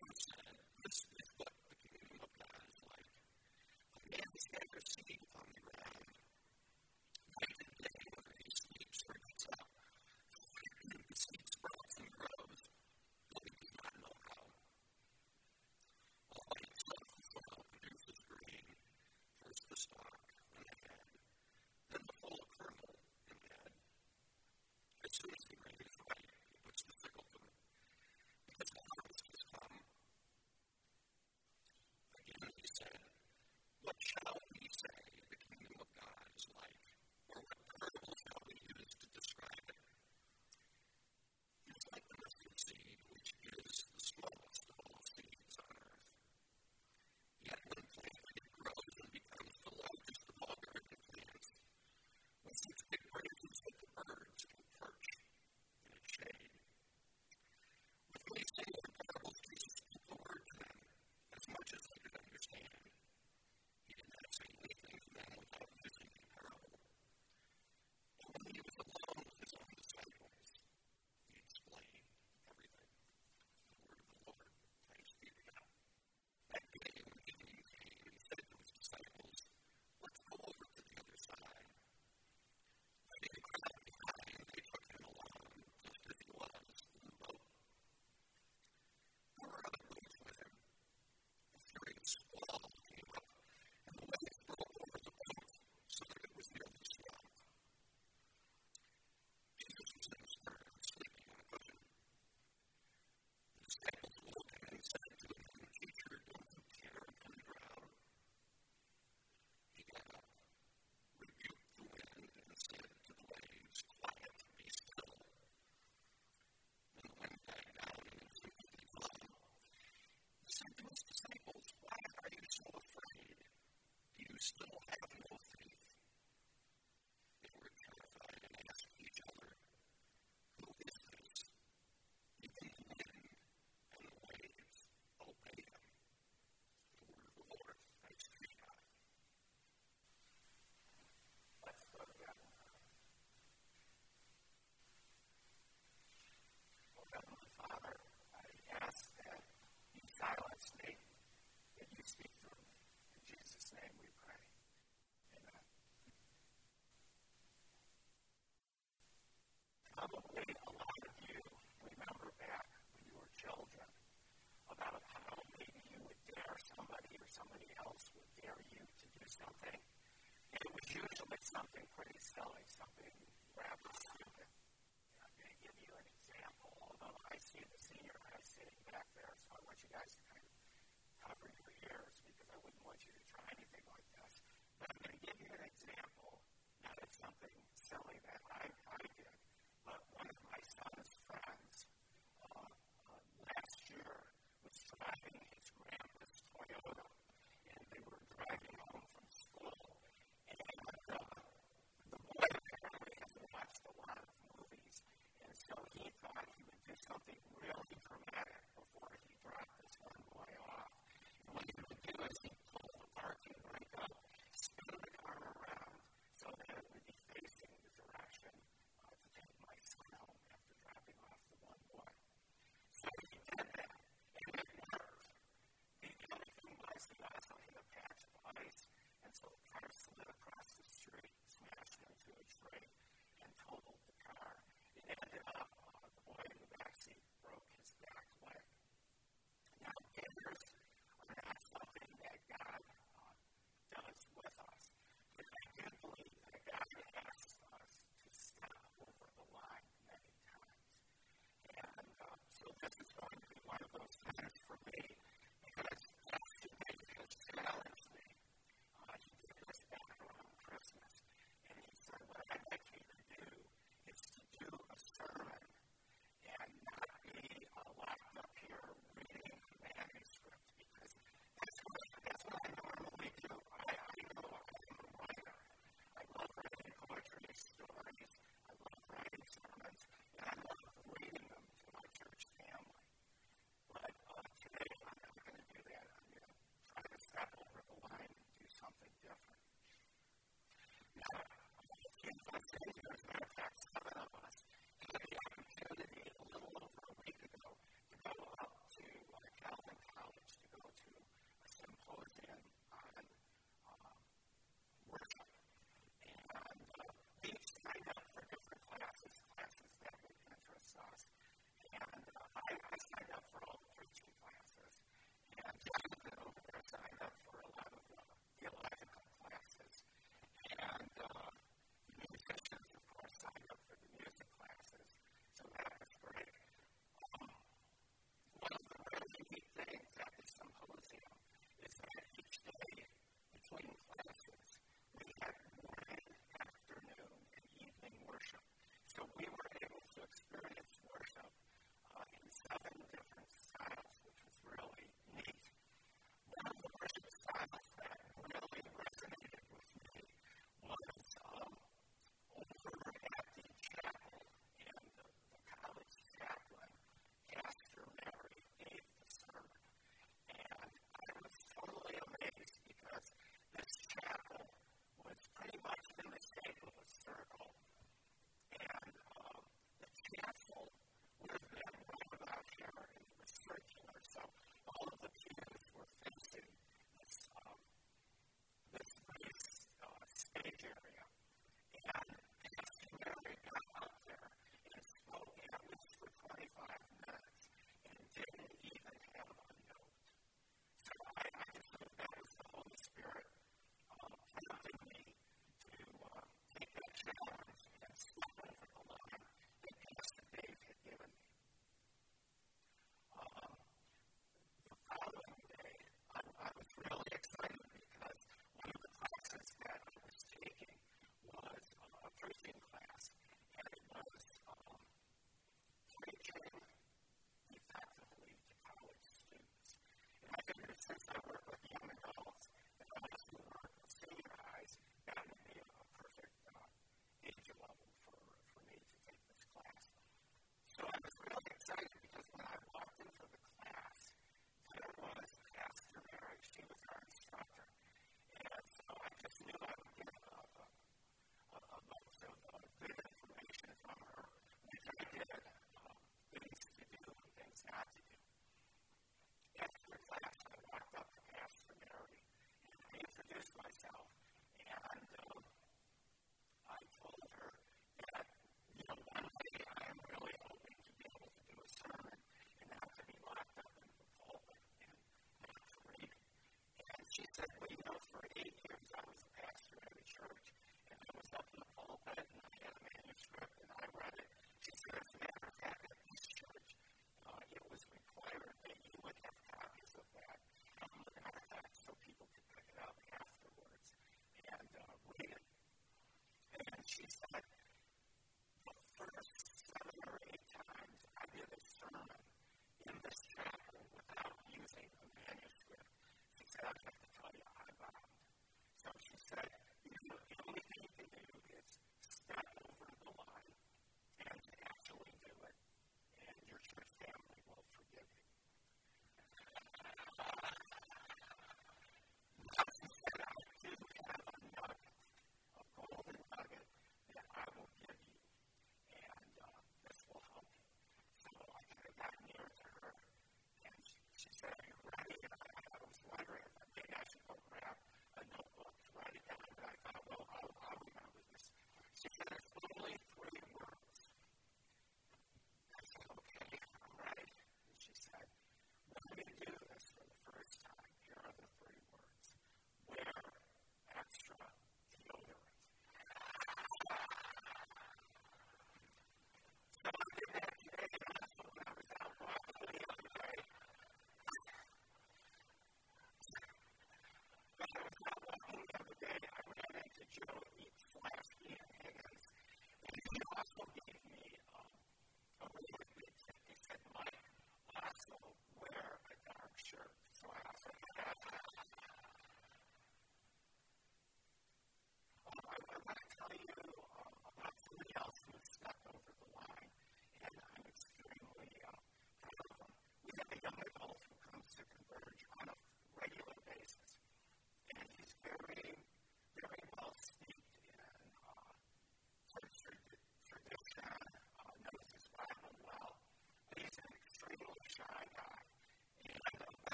said, this is what the kingdom of God is like. A man has never seen on the ground. Night and day, whether he sleeps or gets up, the seed sprouts and grows, but he does not know how. All by itself, the soil produces grain, first the stalk and the head, then the full kernel and head. As soon as the grain is ripe, he puts the sickle to it, because the harvest has come. Again, he said, what shall we say the kingdom of God is like? Or what parable shall we use to describe it? It is like the mustard seed, which is the smallest of all seeds on earth. Yet when planted, it grows and becomes the largest of all garden plants, with such big branches that the birds can perch in its shade. With many similar parables, Jesus spoke the word to them, as much as they could understand. He did not say anything to them without using a parable. And when he was alone with his own disciples, he explained everything. The word of the Lord. Thanks be to God. That day when evening came, he said to his disciples, let's go over to the other side. Leaving the crowd behind, they took him along, just as he was, in the boat. There were other boats with him. A furious squall came up, and the waves broke over the boat, so that it was nearly swamped. Jesus was in the stern, sleeping on a cushion. The disciples woke him and said to him, Teacher, don't you care from the ground? He got up, rebuked the wind, and said to the waves, Quiet, be still. When the wind died down and it was completely calm, he said to his disciples, Why are you so afraid? Do you still have no faith? They were terrified and asked each other, Who is this? Even the wind and the waves obey him. The word of the Lord. Thanks be to God. Let's go to God. Oh, Heavenly Father, I ask that you silence me, that you speak through me. In Jesus' name we pray. Amen. Probably a lot of you remember back when you were children about how maybe you would dare somebody or somebody else would dare you to do something. And it was usually something pretty silly, something rather stupid. I'm going to give you an example, although I see the senior high sitting back there, so I want you guys to kind of cover your ears because I wouldn't want you to try anything like this. But I'm going to give you an example, not of something silly that I did, but one of my son's friends last year was driving his grandpa's Toyota, and they were driving home from school, and the boy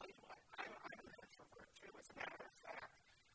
tell you what, I'm an introvert too. As a matter of fact,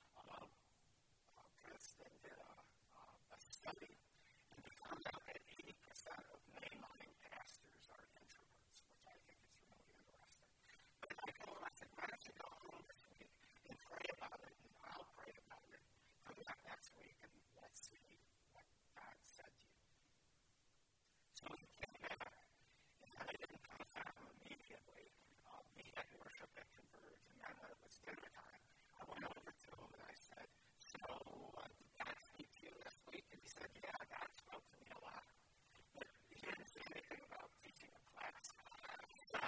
Princeton did a study, and they found out that 80% of mainline pastors are introverts, which I think is really interesting. But I told them, I said, why don't you go home this week and pray about it, and I'll pray about it. Come back next week, and let's see what God said to you. So he came back, and I didn't come back immediately. We had worship at Converge, and then when it was dinner time, I went over to him and I said, so did God speak to you this week? And he said, yeah, God spoke to me a lot. But he didn't say anything about teaching a class. So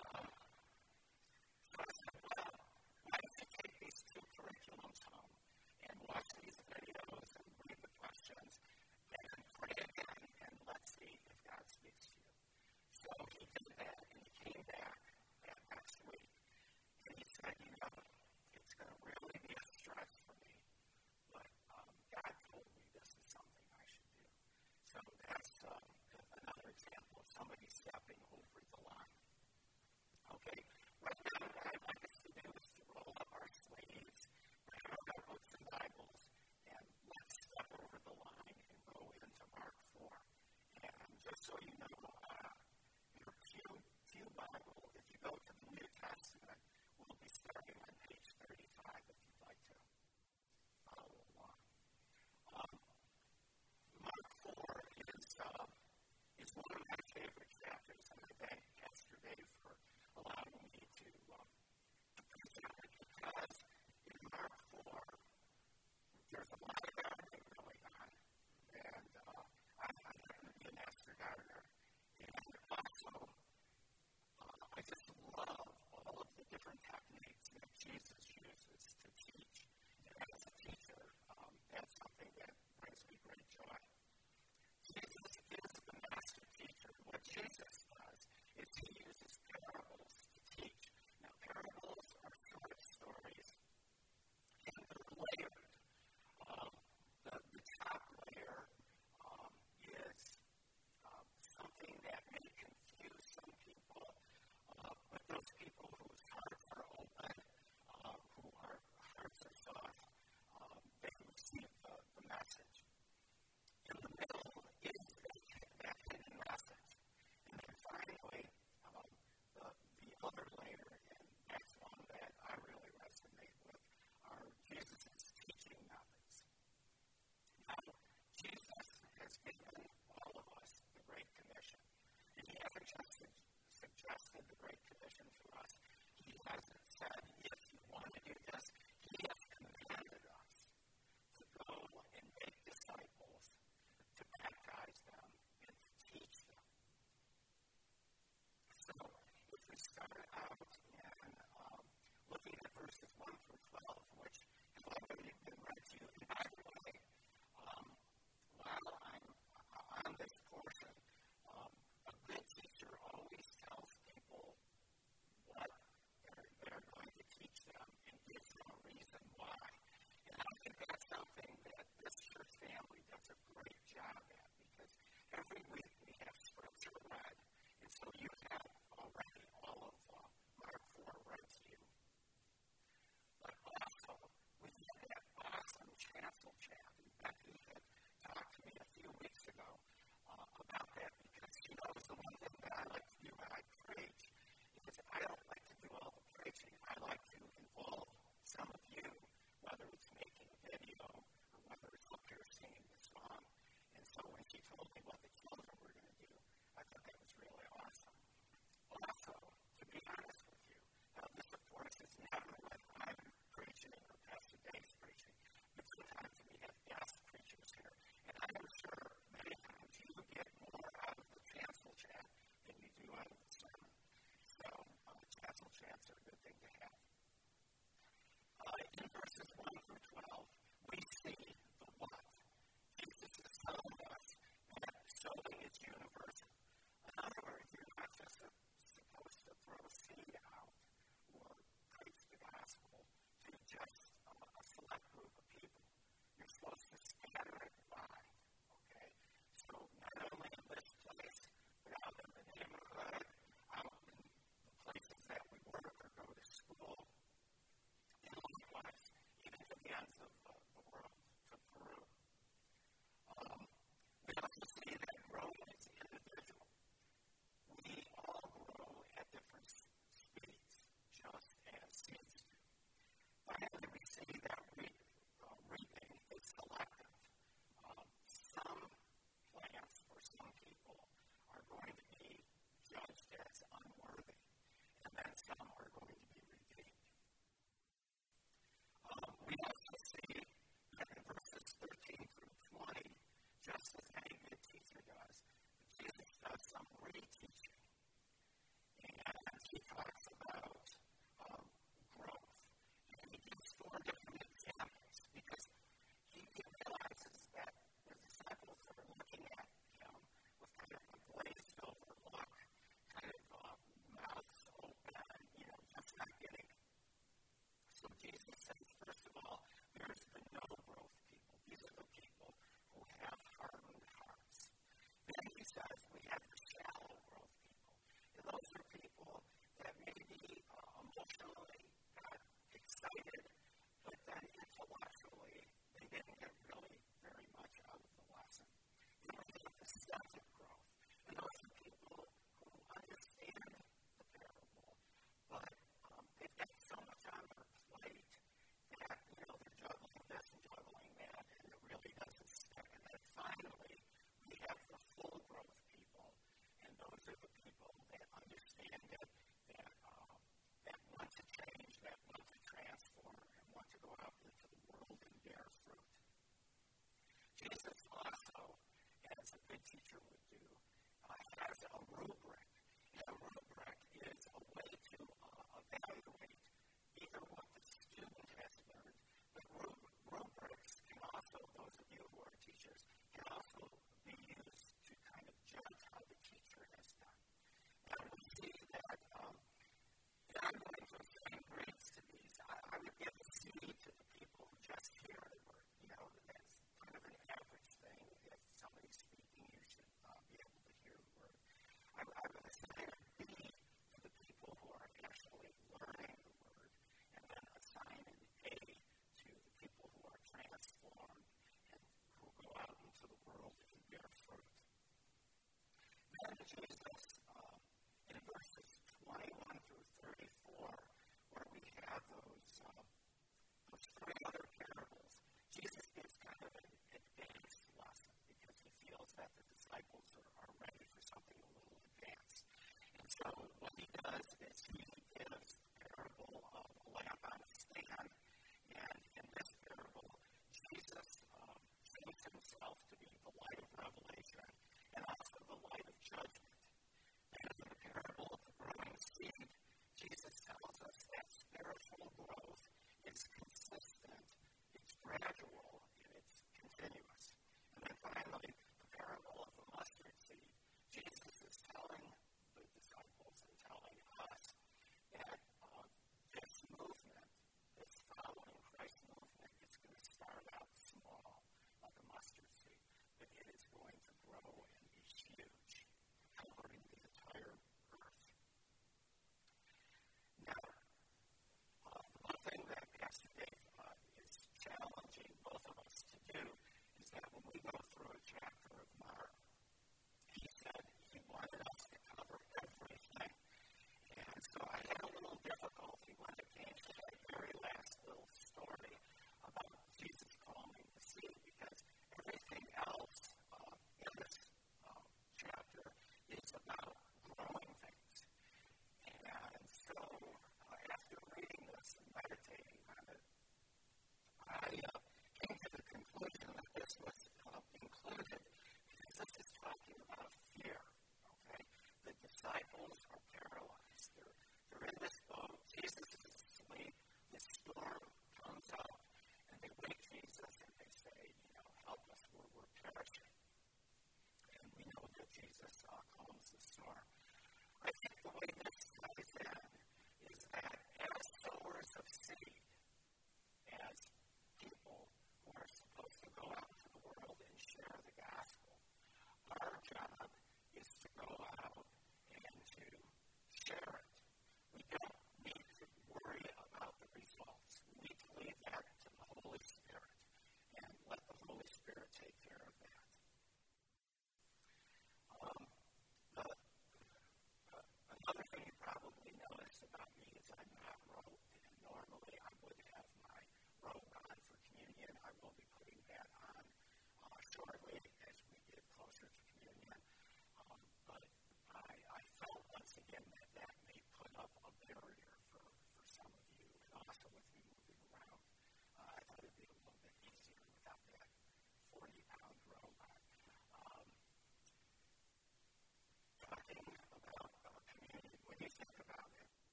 I said, well, why don't you take these two curriculums home and watch these videos and read the questions and pray again, and let's see if God speaks to you. So he did that, and he came back that next week, and he said, it's going to really be a stretch for me, but God told me this is something I should do. So that's another example of somebody stepping over the line. Okay, right now what I'd like us to do is to roll up our sleeves, grab our books and Bibles, and let's step over the line and go into Mark 4. And just so you know, your Pew Bible, if you go to the New Testament, we'll be starting on page 35 if you'd like to follow along. Mark 4 is one of my favorite chapters, and I thank Pastor Dave for allowing me to preach on it, because in Mark 4, there's a lot of gardening going on, and I happen to be a master gardener, and also I just love all of the different techniques that Jesus uses to teach, and as a teacher, that's something that brings me great joy. Jesus is the master teacher. What Jesus does is he uses parables to teach. Now, parables are short stories, and they're layered. The top layer is something that may confuse some people, but those people whose hearts are open, who are hearts are soft, they receive the message. In the middle is that hidden message. And then finally, the other layer, and that's one that I really resonate with, are Jesus' teaching methods. Now, Jesus has given all of us the Great Commission. And he hasn't just suggested the Great Commission to us. He hasn't said, if you want to do this, he has commanded us to go and make disciples, to baptize them, and to teach them. So, if we start out and looking at verses 1 through 12, which has already been read to you, and by the way, while I'm on this portion, a good teacher always tells people what they're going to teach them and gives them a reason why. And I think that's something that this church family does a great job at, because every week we have scripture read, and so you have already all of Mark 4 read to you. But also, we had that awesome chancel chat, and Becky had talked to me a few weeks ago about that, because she knows the one thing that I like to do when I preach is I don't like to do all the preaching. I like to involve some of you, whether it's making a video or whether it's up here singing the song. And so when she told me what the children were going to do, I thought that was really awesome. Also, to be honest with you, this of course is never when I'm preaching or Pastor Dave's preaching, but sometimes we have guest preachers here. And I am sure many times you get more out of the chancel chat than you do out of the sermon. So, chancel chats are a good thing to have. In verses 1 through 12, we see